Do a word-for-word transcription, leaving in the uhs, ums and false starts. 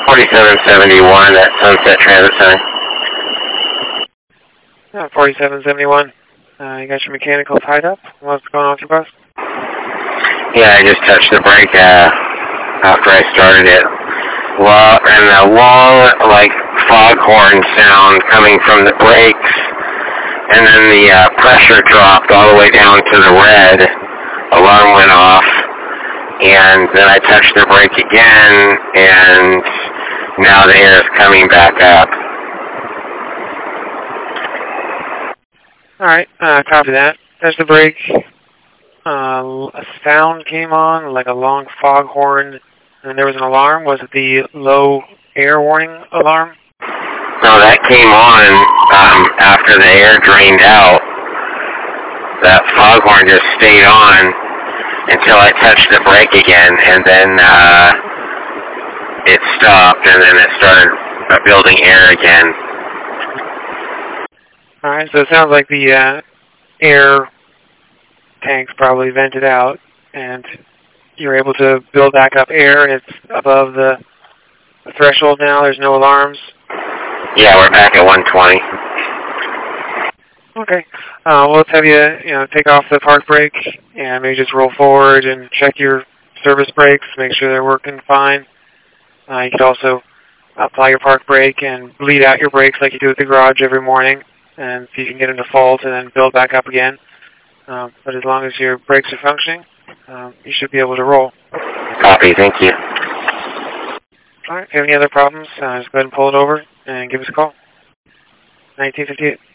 forty-seven seventy-one at Sunset Transit Center. Uh, forty-seven seventy-one. Uh, you got your mechanical tied up? What's going on with your bus? Yeah, I just touched the brake uh, after I started it. Well, and a long, like, foghorn sound coming from the brakes, and then the uh, pressure dropped all the way down to the red. Alarm went off, and then I touched the brake again, and now the air is coming back up. All right, uh, copy that. Touch the brake. Uh, a sound came on, like a long foghorn, and there was an alarm. Was it the low air warning alarm? No, that came on um, after the air drained out. That foghorn just stayed on until I touched the brake again, and then uh, it stopped, and then it started uh, building air again. All right, so it sounds like the uh, air tanks probably vented out, and you're able to build back up air, and it's above the, the threshold now. There's no alarms. Yeah, we're back at one twenty. Okay. Uh, well, let's have you, you know, take off the park brake and maybe just roll forward and check your service brakes, make sure they're working fine. Uh, you could also apply your park brake and bleed out your brakes like you do at the garage every morning, and see if you can get into fault and then build back up again. Um, but as long as your brakes are functioning, um, you should be able to roll. Copy, thank you. All right, if you have any other problems, uh, just go ahead and pull it over and give us a call. nineteen fifty-eight.